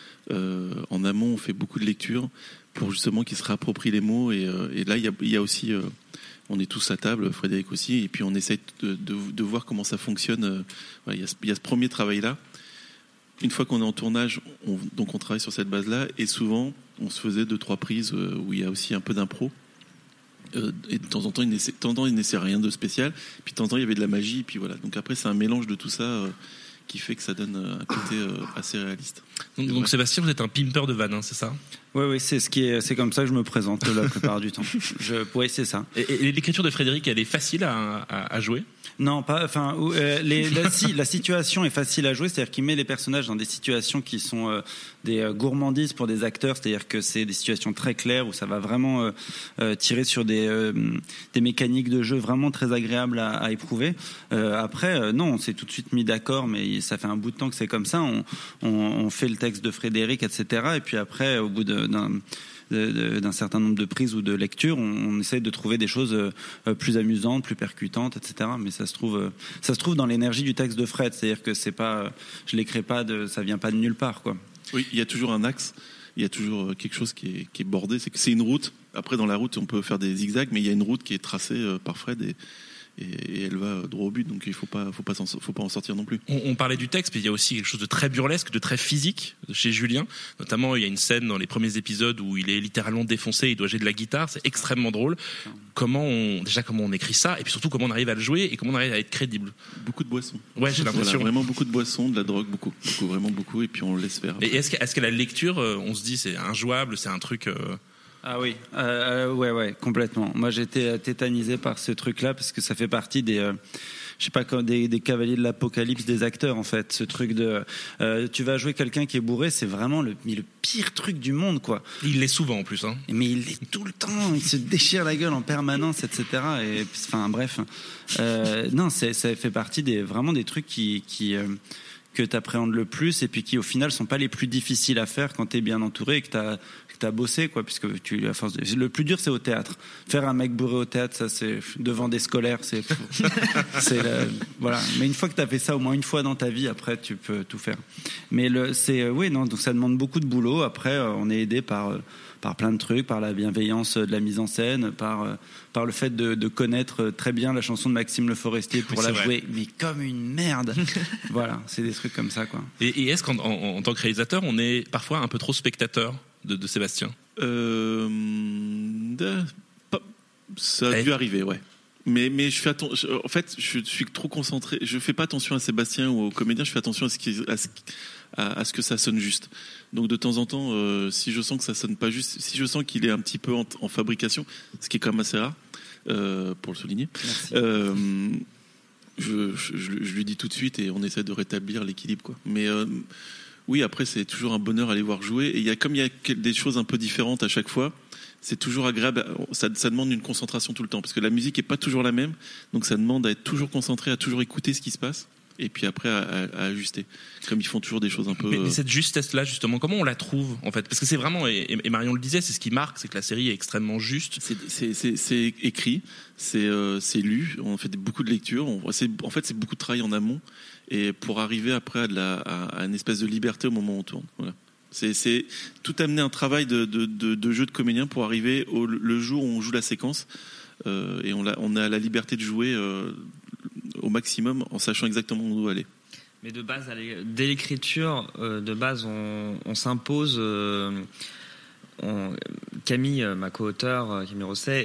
En amont, on fait beaucoup de lecture pour justement qu'ils se réapproprient les mots. Et là, il y a aussi, on est tous à table, Frédéric aussi, et puis on essaie de voir comment ça fonctionne. Il y a ce premier travail-là. Une fois qu'on est en tournage, donc on travaille sur cette base-là, et souvent, on se faisait 2-3 prises où il y a aussi un peu d'impro. Et de temps en temps, il n'essaie rien de spécial. Puis de temps en temps, il y avait de la magie. Et puis voilà. Donc après, c'est un mélange de tout ça qui fait que ça donne un côté assez réaliste. Donc Sébastien, vous êtes un pimper de vannes, hein, c'est ça ? Oui, c'est comme ça que je me présente la plupart du temps. Oui, c'est ça. Et l'écriture de Frédéric, elle est facile à jouer ? Non, pas. Enfin, la situation est facile à jouer, c'est-à-dire qu'il met les personnages dans des situations qui sont des gourmandises pour des acteurs, c'est-à-dire que c'est des situations très claires où ça va vraiment tirer sur des mécaniques de jeu vraiment très agréables à éprouver. Après, non, on s'est tout de suite mis d'accord, mais ça fait un bout de temps que c'est comme ça. On fait le texte de Frédéric, etc. Et puis après, au bout d'un certain nombre de prises ou de lectures, on essaie de trouver des choses plus amusantes, plus percutantes, etc. Mais ça se trouve dans l'énergie du texte de Fred, c'est-à-dire que c'est pas, je l'écris pas ça vient pas de nulle part, quoi. Oui, il y a toujours un axe, il y a toujours quelque chose qui est bordé. C'est une route. Après, dans la route, on peut faire des zigzags, mais il y a une route qui est tracée par Fred et elle va droit au but, donc il faut pas en sortir non plus. On parlait du texte, mais il y a aussi quelque chose de très burlesque, de très physique chez Julien. Notamment, il y a une scène dans les premiers épisodes où il est littéralement défoncé, il doit jouer de la guitare, c'est extrêmement drôle. Comment on écrit ça, et puis surtout comment on arrive à le jouer et comment on arrive à être crédible. Beaucoup de boissons. Ouais, j'ai l'impression. Voilà, vraiment beaucoup de boissons, de la drogue, beaucoup, vraiment beaucoup, et puis on le laisse faire. Et est-ce que la lecture, on se dit c'est injouable, c'est un truc. Ah oui, ouais, complètement. Moi, j'étais tétanisé par ce truc-là parce que ça fait partie des cavaliers de l'apocalypse des acteurs, en fait. Ce truc de, tu vas jouer quelqu'un qui est bourré, c'est vraiment le pire truc du monde, quoi. Il l'est souvent, en plus, hein. Mais il l'est tout le temps. Il se déchire la gueule en permanence, etc. Et, enfin, bref. Non, ça fait partie vraiment des trucs que t'appréhendes le plus et puis qui, au final, sont pas les plus difficiles à faire quand t'es bien entouré et que t'as bossé, quoi, puisque le plus dur, c'est au théâtre. Faire un mec bourré au théâtre, ça, c'est devant des scolaires, voilà. Mais une fois que t'as fait ça au moins une fois dans ta vie, après, tu peux tout faire. Mais donc ça demande beaucoup de boulot. Après, on est aidé par plein de trucs, par la bienveillance de la mise en scène, par le fait de connaître très bien la chanson de Maxime Le Forestier pour la jouer, mais comme une merde. Voilà, c'est des trucs comme ça, quoi. Et est-ce qu'en tant que réalisateur, on est parfois un peu trop spectateur de Sébastien? Ça a dû arriver, ouais. Mais je fais attention. En fait, je suis trop concentré. Je fais pas attention à Sébastien ou aux comédiens. Je fais attention à ce que ça sonne juste. Donc de temps en temps, si je sens que ça sonne pas juste, si je sens qu'il est un petit peu en fabrication, ce qui est quand même assez rare, pour le souligner. je lui dis tout de suite et on essaie de rétablir l'équilibre, quoi. Mais oui, après c'est toujours un bonheur à les voir jouer. Et il y a des choses un peu différentes à chaque fois. C'est toujours agréable. Ça demande une concentration tout le temps parce que la musique est pas toujours la même. Donc ça demande à être toujours concentré, à toujours écouter ce qui se passe. Et puis après à ajuster. Comme ils font toujours des choses un peu. Mais cette justesse-là, justement, comment on la trouve en fait? Parce que c'est vraiment, et Marion le disait, c'est ce qui marque, c'est que la série est extrêmement juste. C'est écrit, c'est lu. On fait beaucoup de lectures. En fait, c'est beaucoup de travail en amont et pour arriver après à une espèce de liberté au moment où on tourne. Voilà. C'est tout amener un travail de jeu de comédien pour arriver le jour où on joue la séquence et on a la liberté de jouer au maximum en sachant exactement où on doit aller. Mais de base, dès l'écriture, de base, on s'impose. Camille, ma co-auteure, Camille Rosset,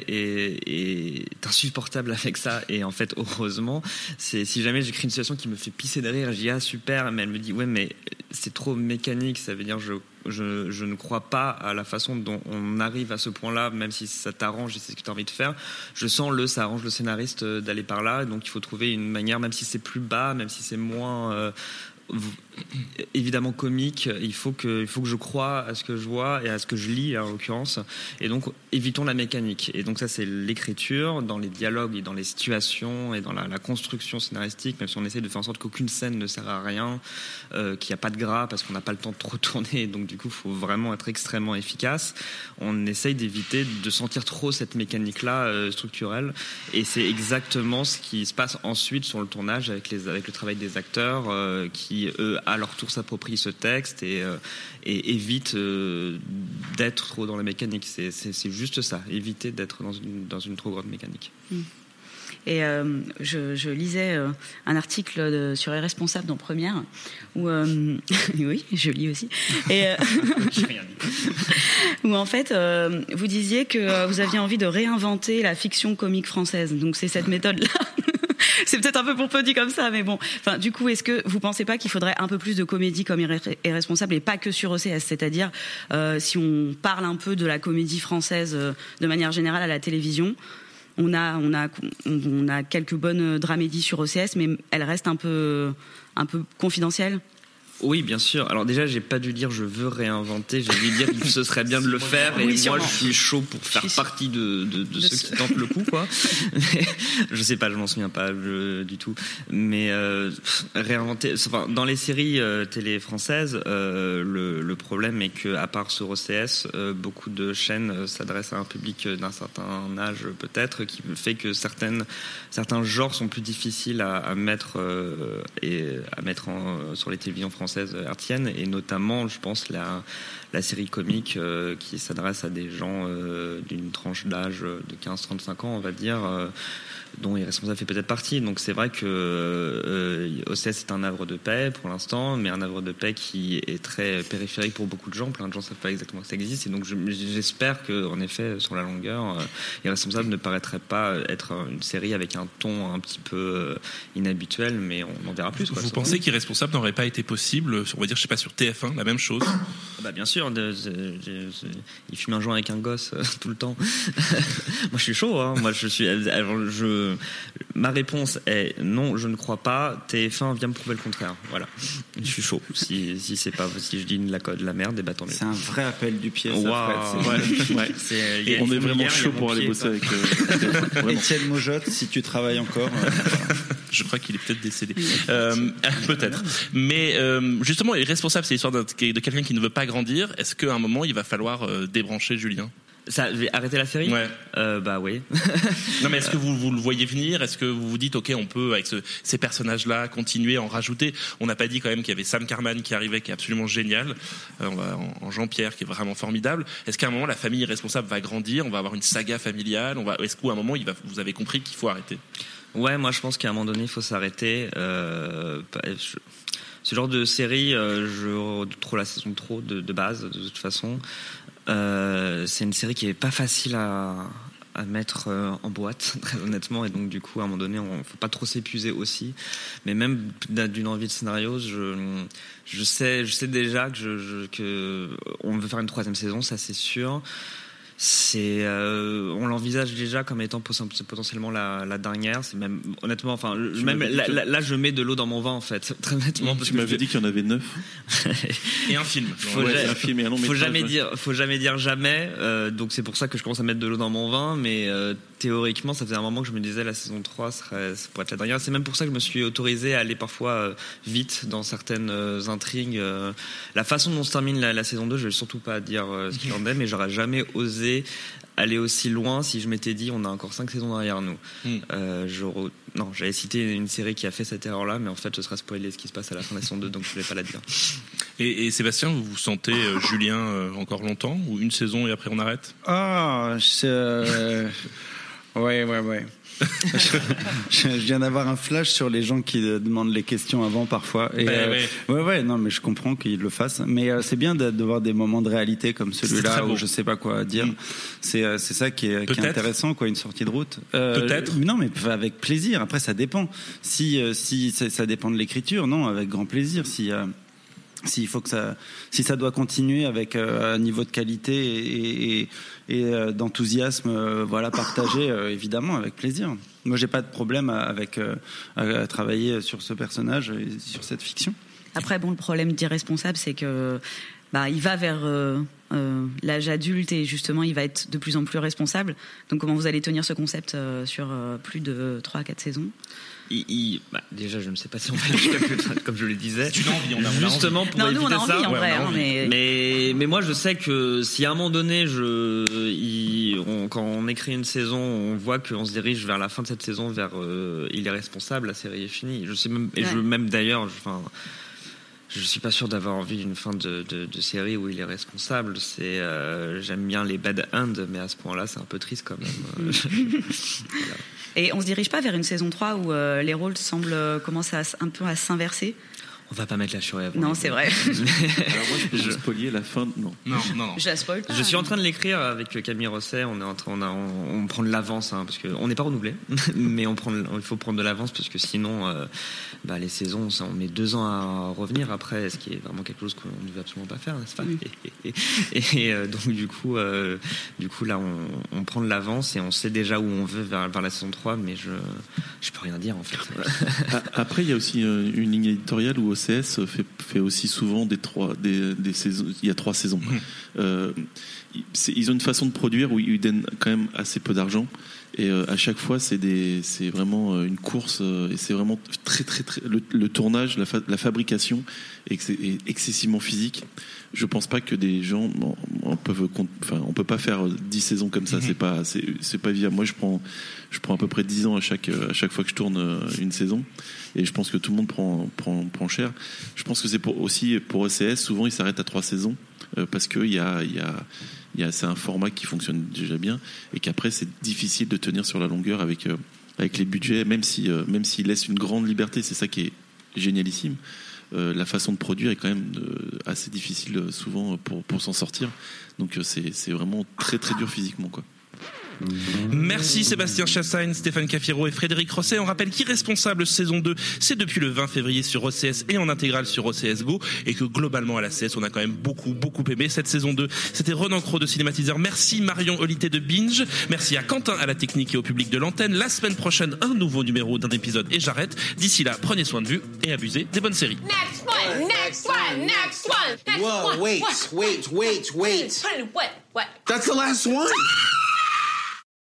est insupportable avec ça. Et en fait, heureusement, si jamais j'écris une situation qui me fait pisser de rire, je dis super, mais elle me dit ouais, mais c'est trop mécanique. Ça veut dire je ne crois pas à la façon dont on arrive à ce point-là, même si ça t'arrange et c'est ce que tu as envie de faire. Je sens ça arrange le scénariste d'aller par là. Donc il faut trouver une manière, même si c'est plus bas, même si c'est moins évidemment comique, il faut que je croie à ce que je vois et à ce que je lis en l'occurrence, et donc évitons la mécanique. Et donc ça, c'est l'écriture dans les dialogues et dans les situations et dans la construction scénaristique, même si on essaie de faire en sorte qu'aucune scène ne sert à rien, qu'il n'y a pas de gras parce qu'on n'a pas le temps de trop tourner, donc du coup il faut vraiment être extrêmement efficace. On essaye d'éviter de sentir trop cette mécanique là structurelle, et c'est exactement ce qui se passe ensuite sur le tournage avec le travail des acteurs qui eux à leur tour s'approprient ce texte et évitent d'être trop dans la mécanique. C'est juste ça, éviter d'être dans une trop grande mécanique. Et je lisais un article sur Irresponsable dans Première où oui, je lis aussi. Et j'ai rien dit. Où en fait vous disiez que vous aviez envie de réinventer la fiction comique française. Donc c'est cette méthode-là. C'est peut-être un peu pour peu dit comme ça, mais bon. Enfin, du coup, est-ce que vous pensez pas qu'il faudrait un peu plus de comédie comme Irresponsable et pas que sur OCS? C'est-à-dire, si on parle un peu de la comédie française de manière générale à la télévision, on a quelques bonnes dramédies sur OCS, mais elles restent un peu confidentielles. Oui, bien sûr. Alors déjà, j'ai pas dû dire je veux réinventer, j'ai dû dire que ce serait bien de le faire, et moi je suis chaud pour faire partie de ceux qui tentent le coup, quoi. Mais, je sais pas, je m'en souviens pas du tout. Mais réinventer, enfin, dans les séries télé françaises, le problème est que à part sur OCS, beaucoup de chaînes s'adressent à un public d'un certain âge peut-être, qui fait que certains genres sont plus difficiles à mettre sur les télévisions françaises hertziennes, et notamment je pense la série comique qui s'adresse à des gens d'une tranche d'âge de 15-35 ans, on va dire, dont Irresponsable fait peut-être partie. Donc c'est vrai que OCS est un havre de paix pour l'instant, mais un havre de paix qui est très périphérique pour beaucoup de gens. Plein de gens ne savent pas exactement que ça existe, et donc j'espère qu'en effet, sur la longueur, Irresponsable ne paraîtrait pas être une série avec un ton un petit peu inhabituel, mais on en verra plus, quoi. Vous pensez qu'Irresponsable n'aurait pas été possible, on va dire, je sais pas, sur TF1, la même chose? Bah bien sûr, il fume un joint avec un gosse tout le temps. Moi je suis chaud, hein. Moi ma réponse est non, je ne crois pas. TF1 vient me prouver le contraire. Voilà, je suis chaud. Si je dis de la merde, bah tant mieux. C'est un vrai appel du pied. Wow. Ouais. Et on est vraiment chaud pour aller bosser avec Étienne Mojotte, si tu travailles encore. Je crois qu'il est peut-être décédé. Peut-être. Mais justement, Irresponsable, c'est l'histoire de quelqu'un qui ne veut pas grandir. Est-ce qu'à un moment, il va falloir débrancher Julien? Ça, arrêter la série? Ouais. Bah oui. Non, mais est-ce que vous le voyez venir? Est-ce que vous vous dites, ok, on peut avec ces personnages-là continuer à en rajouter? On n'a pas dit quand même qu'il y avait Sam Carman qui arrivait, qui est absolument génial, en Jean-Pierre, qui est vraiment formidable. Est-ce qu'à un moment la famille Irresponsable va grandir? On va avoir une saga familiale? Est-ce qu'à un moment vous avez compris qu'il faut arrêter? Ouais, moi je pense qu'à un moment donné il faut s'arrêter. Ce genre de série, je trouve la saison trop de base de toute façon. C'est une série qui est pas facile à mettre en boîte, très honnêtement, et donc du coup à un moment donné faut pas trop s'épuiser aussi. Mais même d'une envie de scénario, je sais déjà que on veut faire une 3e saison, ça c'est sûr. on l'envisage déjà comme étant potentiellement la dernière. C'est même honnêtement, enfin, là, je mets de l'eau dans mon vin en fait, très honnêtement. Tu m'avais dit qu'il y en avait 9. Et un film. Faut jamais dire jamais. Donc c'est pour ça que je commence à mettre de l'eau dans mon vin. Mais théoriquement, ça faisait un moment que je me disais la saison 3 ça pourrait être la dernière. C'est même pour ça que je me suis autorisé à aller parfois vite dans certaines intrigues. La façon dont se termine la saison 2, je vais surtout pas dire ce qu'il en est, mais j'aurais jamais osé aller aussi loin si je m'étais dit on a encore 5 saisons derrière nous. Non, j'avais cité une série qui a fait cette erreur-là, mais en fait, ce serait spoiler ce qui se passe à la fin de la saison 2, donc je voulais pas la dire. Et Sébastien, vous sentez Julien encore longtemps, ou une saison et après on arrête ? Ouais. Je viens d'avoir un flash sur les gens qui demandent les questions avant parfois. Et non, mais je comprends qu'ils le fassent. Mais c'est bien de voir des moments de réalité comme celui-là où je sais pas quoi dire. C'est ça qui est intéressant, quoi, une sortie de route. Peut-être. Non, mais avec plaisir. Après, ça dépend. Si ça dépend de l'écriture, non, avec grand plaisir. Si ça doit continuer avec un niveau de qualité et d'enthousiasme, partagé, évidemment, avec plaisir. Moi, j'ai pas de problème à travailler sur ce personnage et sur cette fiction. Après, le problème d'Irresponsable, c'est que il va vers l'âge adulte et justement, il va être de plus en plus responsable. Donc, comment vous allez tenir ce concept sur plus de 3 à 4 saisons ? Déjà, je ne sais pas si on va jusqu'à plus, comme je le disais. Tu as envie, on a justement pour éviter nous, on a envie, ça. En vrai, mais moi, je sais que si à un moment donné, quand on écrit une saison, on voit qu'on se dirige vers la fin de cette saison, vers il est responsable, la série est finie. Je sais même, d'ailleurs, je suis pas sûr d'avoir envie d'une fin de série où il est responsable. J'aime bien les bad ends, mais à ce point-là, c'est un peu triste quand même. Voilà. Et on se dirige pas vers une saison 3 où les rôles semblent commencer un peu à s'inverser? On va pas mettre la chouette avant. Non, c'est vrai. Alors moi, je peux spoiler la fin. Non. Je la spoil pas. Je suis en train de l'écrire avec Camille Rosset. On prend de l'avance, parce que on n'est pas renouvelé, mais il faut prendre de l'avance parce que sinon, les saisons, on met 2 ans à revenir après, ce qui est vraiment quelque chose qu'on ne veut absolument pas faire, n'est-ce pas? Et donc du coup, là, on prend de l'avance et on sait déjà où on veut vers la saison 3, mais je peux rien dire en fait. Après, il y a aussi une ligne éditoriale où OCS fait aussi souvent des saisons. Il y a 3 saisons. Ils ont une façon de produire où ils donnent quand même assez peu d'argent et à chaque fois c'est vraiment une course et c'est vraiment très très très le tournage, la fabrication est excessivement physique. Je pense pas que des gens on peut pas faire 10 saisons comme ça. C'est pas viable. Moi je prends à peu près 10 ans à chaque fois que je tourne une saison et je pense que tout le monde prend cher. Je pense que c'est aussi pour ECS souvent ils s'arrêtent à 3 saisons parce que c'est un format qui fonctionne déjà bien et qu'après c'est difficile de tenir sur la longueur avec les budgets, même s'ils laissent une grande liberté. C'est ça qui est génialissime. La façon de produire est quand même assez difficile souvent pour s'en sortir. Donc c'est vraiment très très dur physiquement, quoi. Merci Sébastien Chassagne, Stéphane Cafiero et Frédéric Rosset. On rappelle qu'Irresponsable saison 2, c'est depuis le 20 février sur OCS et en intégrale sur OCS Go, et que globalement à la CS on a quand même beaucoup aimé cette saison 2. C'était Renan Cros de Cinématiseur. Merci Marion Olité de Binge. Merci à Quentin à la technique et au public de l'antenne. La semaine prochaine, un nouveau numéro d'un épisode et j'arrête. D'ici là, prenez soin de vous et abusez des bonnes séries. Next one. Whoa, wait. What? That's the last one.